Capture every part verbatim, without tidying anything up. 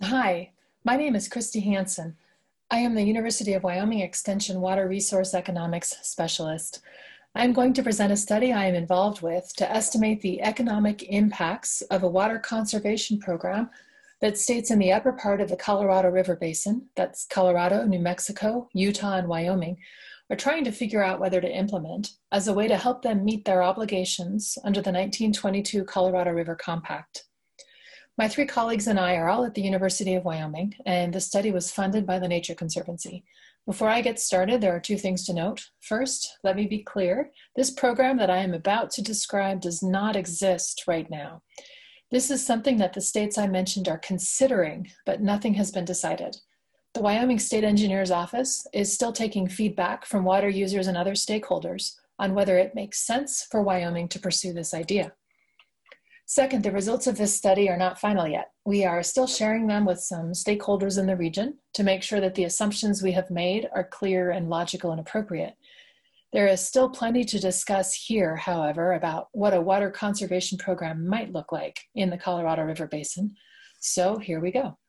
Hi, my name is Christy Hansen. I am the University of Wyoming Extension Water Resource Economics Specialist. I am going to present a study I am involved with to estimate the economic impacts of a water conservation program that states in the upper part of the Colorado River Basin, that's Colorado, New Mexico, Utah, and Wyoming, are trying to figure out whether to implement as a way to help them meet their obligations under the nineteen twenty-two Colorado River Compact. My three colleagues and I are all at the University of Wyoming, and the study was funded by the Nature Conservancy. Before I get started, there are two things to note. First, let me be clear, this program that I am about to describe does not exist right now. This is something that the states I mentioned are considering, but nothing has been decided. The Wyoming State Engineer's Office is still taking feedback from water users and other stakeholders on whether it makes sense for Wyoming to pursue this idea. Second, the results of this study are not final yet. We are still sharing them with some stakeholders in the region to make sure that the assumptions we have made are clear and logical and appropriate. There is still plenty to discuss here, however, about what a water conservation program might look like in the Colorado River Basin. So here we go.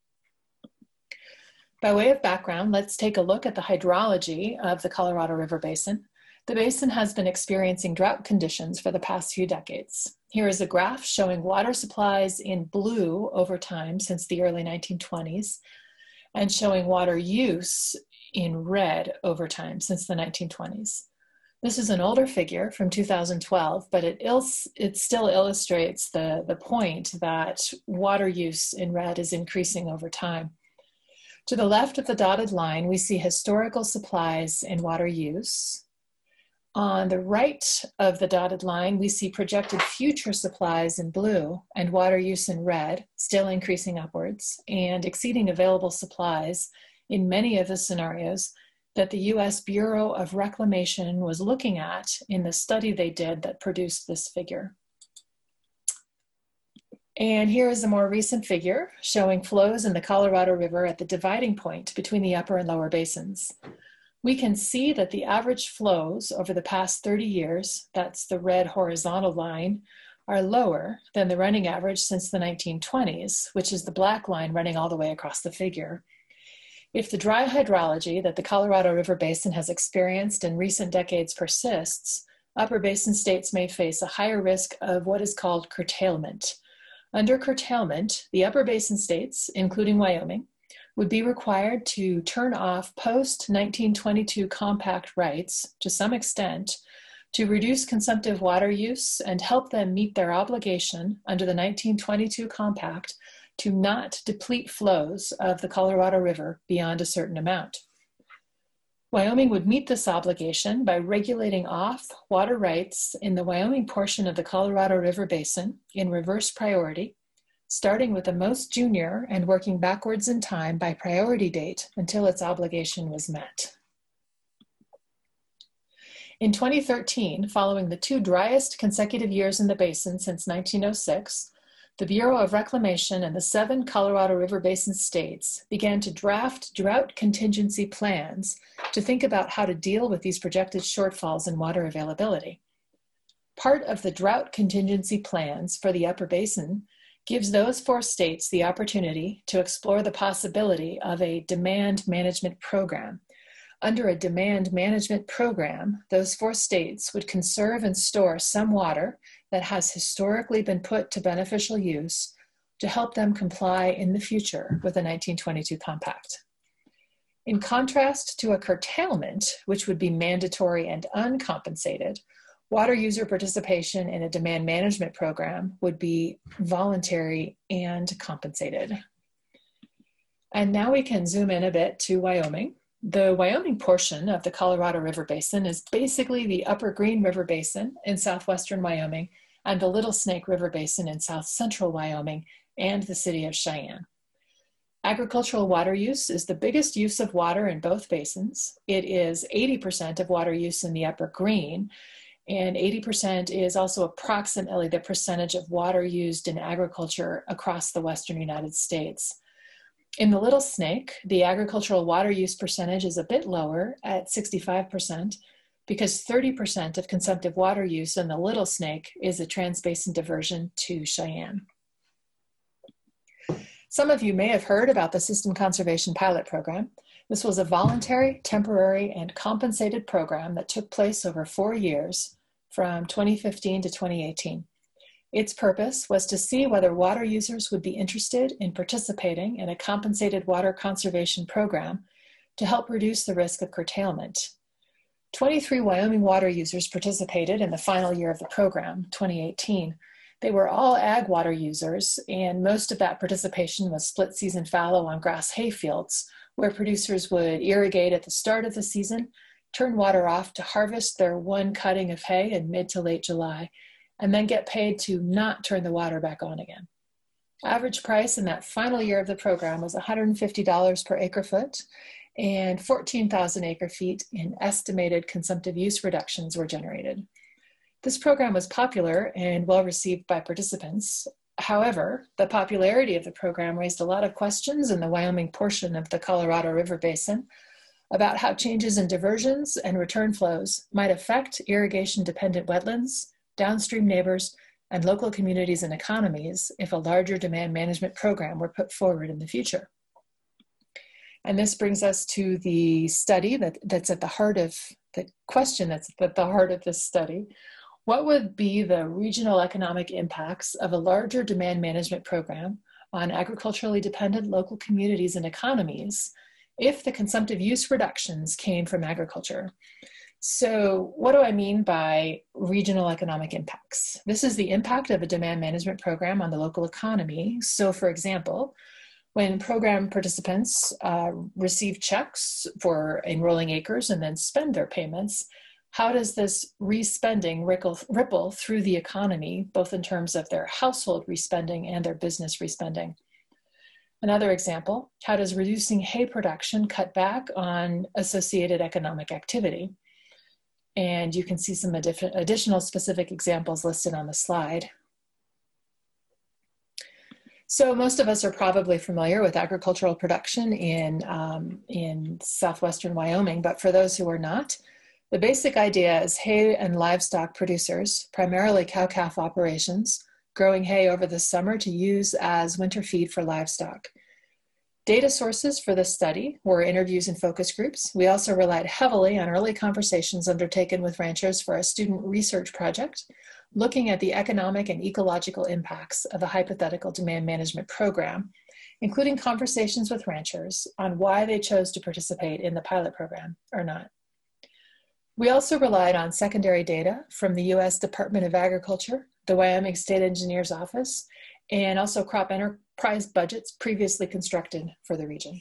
By way of background, let's take a look at the hydrology of the Colorado River Basin. The basin has been experiencing drought conditions for the past few decades. Here is a graph showing water supplies in blue over time since the early nineteen twenties, and showing water use in red over time since the nineteen twenties. This is an older figure from two thousand twelve, but it, it still illustrates the, the point that water use in red is increasing over time. To the left of the dotted line, we see historical supplies in water use. On the right of the dotted line, we see projected future supplies in blue and water use in red, still increasing upwards and exceeding available supplies in many of the scenarios that the U S Bureau of Reclamation was looking at in the study they did that produced this figure. And here is a more recent figure showing flows in the Colorado River at the dividing point between the upper and lower basins. We can see that the average flows over the past thirty years, that's the red horizontal line, are lower than the running average since the nineteen twenties, which is the black line running all the way across the figure. If the dry hydrology that the Colorado River Basin has experienced in recent decades persists, upper basin states may face a higher risk of what is called curtailment. Under curtailment, the upper basin states, including Wyoming, would be required to turn off post nineteen twenty-two compact rights to some extent to reduce consumptive water use and help them meet their obligation under the nineteen twenty-two compact to not deplete flows of the Colorado River beyond a certain amount. Wyoming would meet this obligation by regulating off water rights in the Wyoming portion of the Colorado River Basin in reverse priority, starting with the most junior and working backwards in time by priority date until its obligation was met. In twenty thirteen, following the two driest consecutive years in the basin since nineteen oh six, the Bureau of Reclamation and the seven Colorado River Basin states began to draft drought contingency plans to think about how to deal with these projected shortfalls in water availability. Part of the drought contingency plans for the upper basin gives those four states the opportunity to explore the possibility of a demand management program. Under a demand management program, those four states would conserve and store some water that has historically been put to beneficial use to help them comply in the future with the nineteen twenty-two compact. In contrast to a curtailment, which would be mandatory and uncompensated, water user participation in a demand management program would be voluntary and compensated. And now we can zoom in a bit to Wyoming. The Wyoming portion of the Colorado River Basin is basically the Upper Green River Basin in southwestern Wyoming and the Little Snake River Basin in south central Wyoming and the city of Cheyenne. Agricultural water use is the biggest use of water in both basins. It is eighty percent of water use in the Upper Green, and eighty percent is also approximately the percentage of water used in agriculture across the western United States. In the Little Snake, the agricultural water use percentage is a bit lower at sixty-five percent because thirty percent of consumptive water use in the Little Snake is a transbasin diversion to Cheyenne. Some of you may have heard about the System Conservation Pilot Program. This was a voluntary, temporary, and compensated program that took place over four years from twenty fifteen to twenty eighteen. Its purpose was to see whether water users would be interested in participating in a compensated water conservation program to help reduce the risk of curtailment. twenty-three Wyoming water users participated in the final year of the program, twenty eighteen. They were all ag water users, and most of that participation was split season fallow on grass hay fields, where producers would irrigate at the start of the season, turn water off to harvest their one cutting of hay in mid to late July, and then get paid to not turn the water back on again. Average price in that final year of the program was one hundred fifty dollars per acre foot, and fourteen thousand acre feet in estimated consumptive use reductions were generated. This program was popular and well received by participants. However, the popularity of the program raised a lot of questions in the Wyoming portion of the Colorado River Basin about how changes in diversions and return flows might affect irrigation-dependent wetlands, downstream neighbors, and local communities and economies if a larger demand management program were put forward in the future. And this brings us to the study that, that's at the heart of the question that's at the heart of this study. What would be the regional economic impacts of a larger demand management program on agriculturally dependent local communities and economies if the consumptive use reductions came from agriculture? So what do I mean by regional economic impacts? This is the impact of a demand management program on the local economy. So for example, when program participants uh, receive checks for enrolling acres and then spend their payments, how does this respending ripple, ripple through the economy, both in terms of their household respending and their business respending? Another example, how does reducing hay production cut back on associated economic activity? And you can see some additional specific examples listed on the slide. So most of us are probably familiar with agricultural production in, um, in southwestern Wyoming, but for those who are not, the basic idea is hay and livestock producers, primarily cow-calf operations, growing hay over the summer to use as winter feed for livestock. Data sources for this study were interviews and focus groups. We also relied heavily on early conversations undertaken with ranchers for a student research project, looking at the economic and ecological impacts of a hypothetical demand management program, including conversations with ranchers on why they chose to participate in the pilot program or not. We also relied on secondary data from the U S Department of Agriculture, the Wyoming State Engineer's Office, and also crop enterprise budgets previously constructed for the region.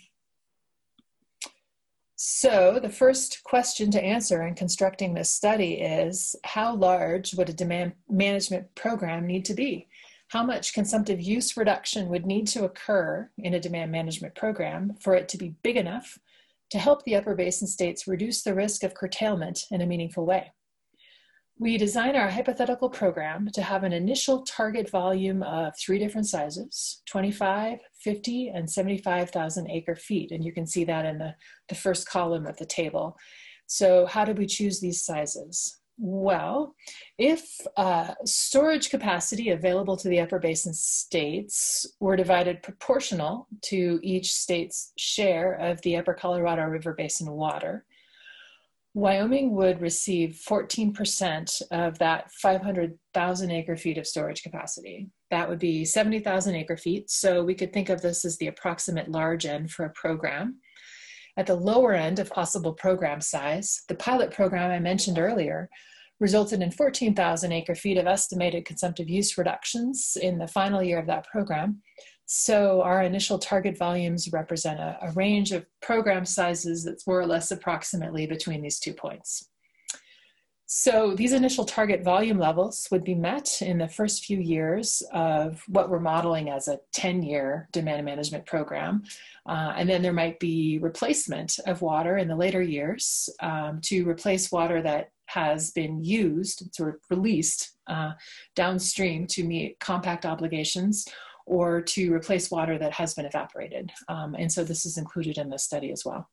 So the first question to answer in constructing this study is, how large would a demand management program need to be? How much consumptive use reduction would need to occur in a demand management program for it to be big enough to help the Upper Basin states reduce the risk of curtailment in a meaningful way? We design our hypothetical program to have an initial target volume of three different sizes, twenty-five, fifty, and seventy-five thousand acre feet. And you can see that in the, the first column of the table. So how did we choose these sizes? Well, if uh, storage capacity available to the Upper Basin states were divided proportional to each state's share of the Upper Colorado River Basin water, Wyoming would receive fourteen percent of that five hundred thousand acre feet of storage capacity. That would be seventy thousand acre feet. So we could think of this as the approximate large end for a program. At the lower end of possible program size, the pilot program I mentioned earlier resulted in fourteen thousand acre feet of estimated consumptive use reductions in the final year of that program. So our initial target volumes represent a, a range of program sizes that's more or less approximately between these two points. So these initial target volume levels would be met in the first few years of what we're modeling as a ten year demand management program. Uh, and then there might be replacement of water in the later years um, to replace water that has been used, sort of released uh, downstream to meet compact obligations, or to replace water that has been evaporated. Um, and so this is included in this study as well.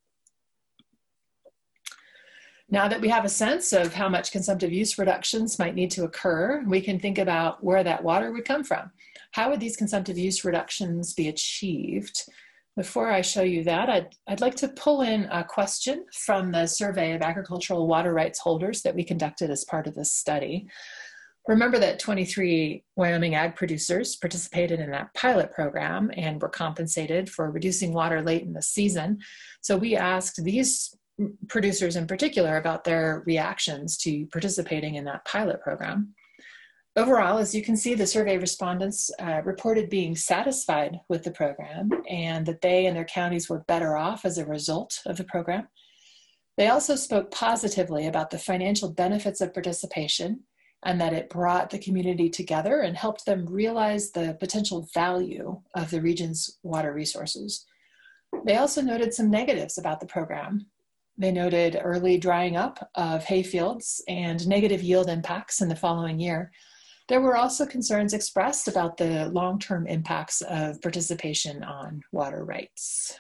Now that we have a sense of how much consumptive use reductions might need to occur, we can think about where that water would come from. How would these consumptive use reductions be achieved? Before I show you that, I'd, I'd like to pull in a question from the survey of agricultural water rights holders that we conducted as part of this study. Remember that twenty-three Wyoming ag producers participated in that pilot program and were compensated for reducing water late in the season. So we asked these producers in particular about their reactions to participating in that pilot program. Overall, as you can see, the survey respondents uh, reported being satisfied with the program and that they and their counties were better off as a result of the program. They also spoke positively about the financial benefits of participation and that it brought the community together and helped them realize the potential value of the region's water resources. They also noted some negatives about the program. They noted early drying up of hayfields and negative yield impacts in the following year. There were also concerns expressed about the long-term impacts of participation on water rights.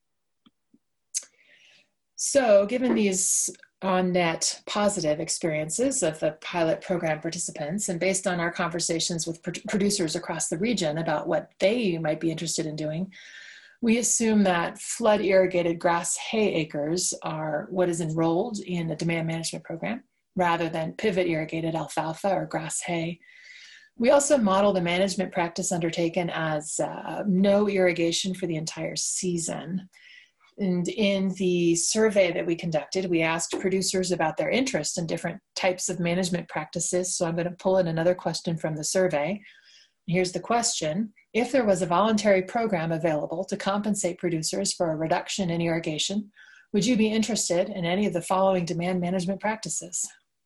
So, given these on-net positive experiences of the pilot program participants, and based on our conversations with pro producers across the region about what they might be interested in doing, we assume that flood irrigated grass hay acres are what is enrolled in a demand management program, rather than pivot irrigated alfalfa or grass hay. We also model the management practice undertaken as uh, no irrigation for the entire season. And in the survey that we conducted, we asked producers about their interest in different types of management practices. So I'm going to pull in another question from the survey. Here's the question. If there was a voluntary program available to compensate producers for a reduction in irrigation, would you be interested in any of the following demand management practices?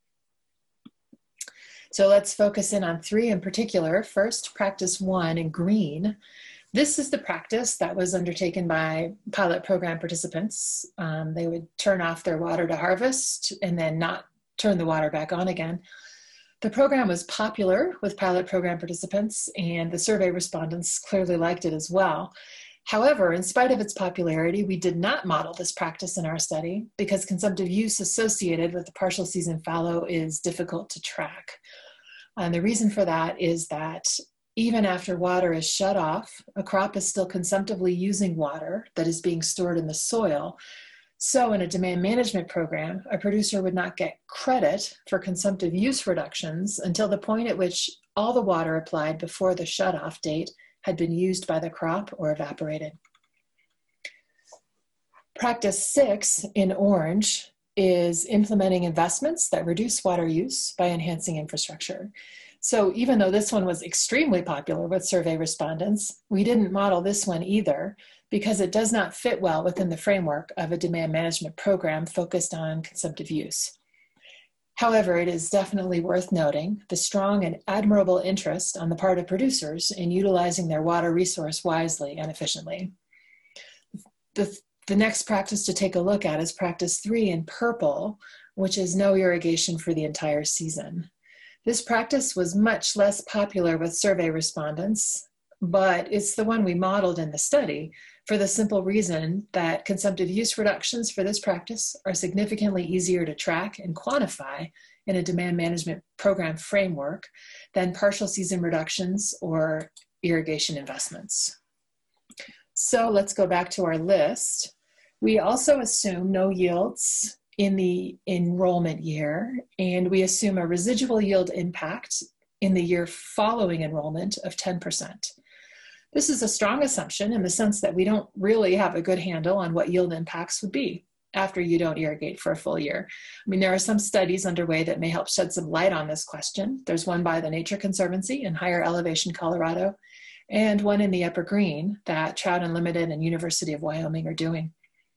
So let's focus in on three in particular. First, practice one in green. This is the practice that was undertaken by pilot program participants. Um, they would turn off their water to harvest and then not turn the water back on again. The program was popular with pilot program participants, and the survey respondents clearly liked it as well. However, in spite of its popularity, we did not model this practice in our study because consumptive use associated with the partial season fallow is difficult to track. And the reason for that is that even after water is shut off, a crop is still consumptively using water that is being stored in the soil. So in a demand management program, a producer would not get credit for consumptive use reductions until the point at which all the water applied before the shut-off date had been used by the crop or evaporated. Practice six in orange is implementing investments that reduce water use by enhancing infrastructure. So even though this one was extremely popular with survey respondents, we didn't model this one either because it does not fit well within the framework of a demand management program focused on consumptive use. However, it is definitely worth noting the strong and admirable interest on the part of producers in utilizing their water resource wisely and efficiently. The, the next practice to take a look at is practice three in purple, which is no irrigation for the entire season. This practice was much less popular with survey respondents, but it's the one we modeled in the study for the simple reason that consumptive use reductions for this practice are significantly easier to track and quantify in a demand management program framework than partial season reductions or irrigation investments. So let's go back to our list. We also assume no yields in the enrollment year, and we assume a residual yield impact in the year following enrollment of ten percent. This is a strong assumption in the sense that we don't really have a good handle on what yield impacts would be after you don't irrigate for a full year. I mean, there are some studies underway that may help shed some light on this question. There's one by the Nature Conservancy in higher elevation Colorado, and one in the Upper Green that Trout Unlimited and University of Wyoming are doing.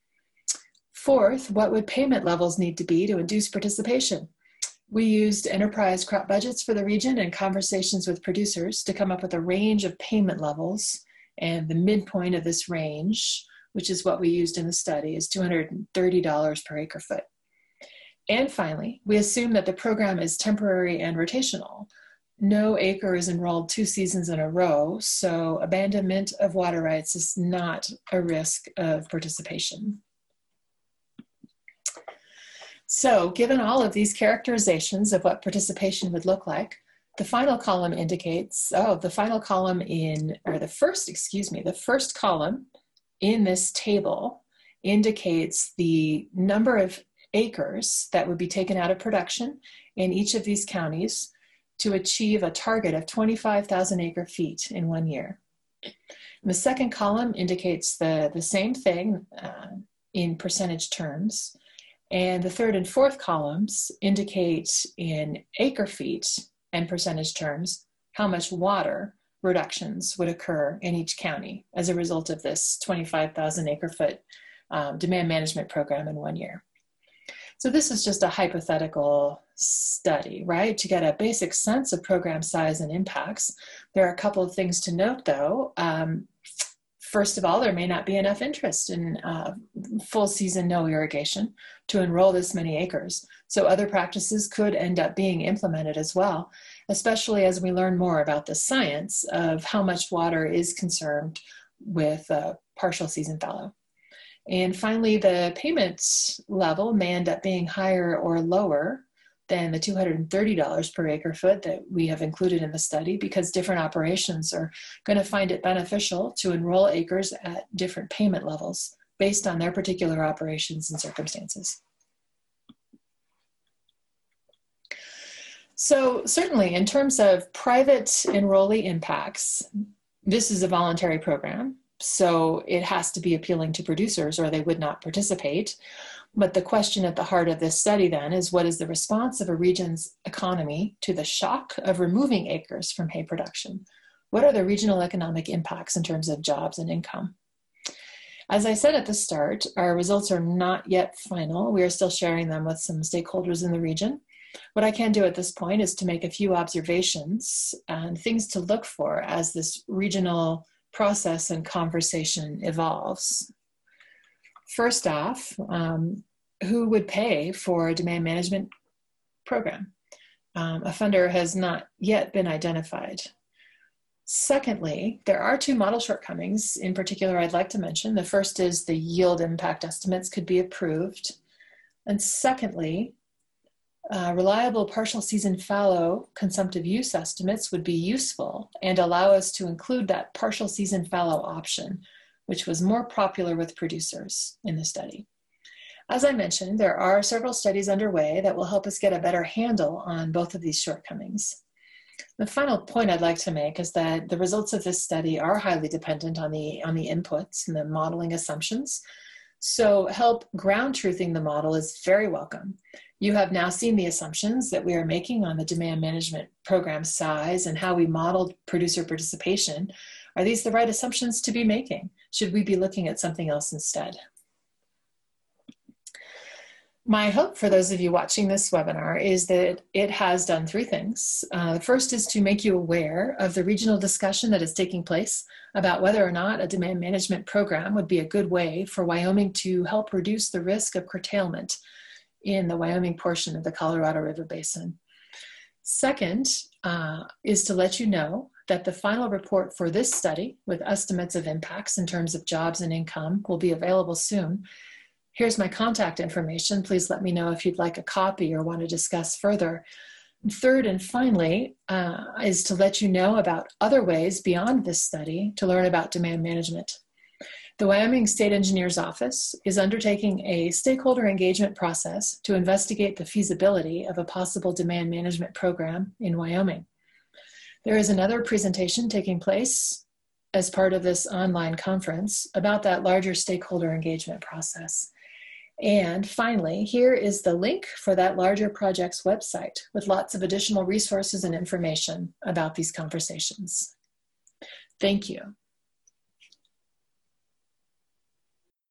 Fourth, what would payment levels need to be to induce participation? We used enterprise crop budgets for the region and conversations with producers to come up with a range of payment levels, and the midpoint of this range, which is what we used in the study, is two hundred thirty dollars per acre foot. And finally, we assume that the program is temporary and rotational. No acre is enrolled two seasons in a row, so abandonment of water rights is not a risk of participation. So given all of these characterizations of what participation would look like, The final column indicates, oh, the final column in, or the first, excuse me, the first column in this table indicates the number of acres that would be taken out of production in each of these counties to achieve a target of twenty-five thousand acre feet in one year. And the second column indicates the, the same thing uh, in percentage terms. And the third and fourth columns indicate in acre feet and percentage terms how much water reductions would occur in each county as a result of this twenty-five thousand acre foot um, demand management program in one year. So this is just a hypothetical study, right? To get a basic sense of program size and impacts. There are a couple of things to note though. Um, First of all, there may not be enough interest in uh, full season no irrigation to enroll this many acres. So other practices could end up being implemented as well, especially as we learn more about the science of how much water is conserved with uh, partial season fallow. And finally, the payment level may end up being higher or lower than the two hundred thirty dollars per acre foot that we have included in the study, because different operations are going to find it beneficial to enroll acres at different payment levels based on their particular operations and circumstances. So certainly in terms of private enrollee impacts, this is a voluntary program, so it has to be appealing to producers or they would not participate. But the question at the heart of this study then is, what is the response of a region's economy to the shock of removing acres from hay production? What are the regional economic impacts in terms of jobs and income? As I said at the start, our results are not yet final. We are still sharing them with some stakeholders in the region. What I can do at this point is to make a few observations and things to look for as this regional process and conversation evolves. First off, um, who would pay for a demand management program? Um, a funder has not yet been identified. Secondly, there are two model shortcomings in particular I'd like to mention. The first is the yield impact estimates could be approved. And secondly, uh, reliable partial season fallow consumptive use estimates would be useful and allow us to include that partial season fallow option, which was more popular with producers in the study. As I mentioned, there are several studies underway that will help us get a better handle on both of these shortcomings. The final point I'd like to make is that the results of this study are highly dependent on the, on the inputs and the modeling assumptions. So help ground truthing the model is very welcome. You have now seen the assumptions that we are making on the demand management program size and how we modeled producer participation. Are these the right assumptions to be making? Should we be looking at something else instead? My hope for those of you watching this webinar is that it has done three things. Uh, the first is to make you aware of the regional discussion that is taking place about whether or not a demand management program would be a good way for Wyoming to help reduce the risk of curtailment in the Wyoming portion of the Colorado River Basin. Second uh, is to let you know that the final report for this study with estimates of impacts in terms of jobs and income will be available soon. Here's my contact information. Please let me know if you'd like a copy or want to discuss further. Third and finally uh, is to let you know about other ways beyond this study to learn about demand management. The Wyoming State Engineer's Office is undertaking a stakeholder engagement process to investigate the feasibility of a possible demand management program in Wyoming. There is another presentation taking place as part of this online conference about that larger stakeholder engagement process. And finally, here is the link for that larger project's website with lots of additional resources and information about these conversations. Thank you.